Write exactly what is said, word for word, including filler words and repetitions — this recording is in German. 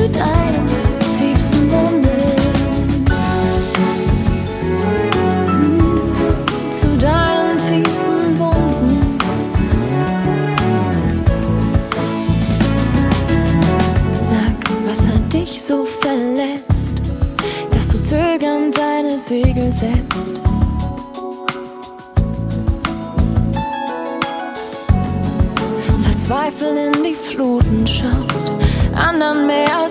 deinen tiefsten Wunden, zu deinen tiefsten Wunden. Sag, was hat dich so verletzt, dass du zögernd deine Segel setzt? Verzweifelt in die Fluten schaust, anderen mehr als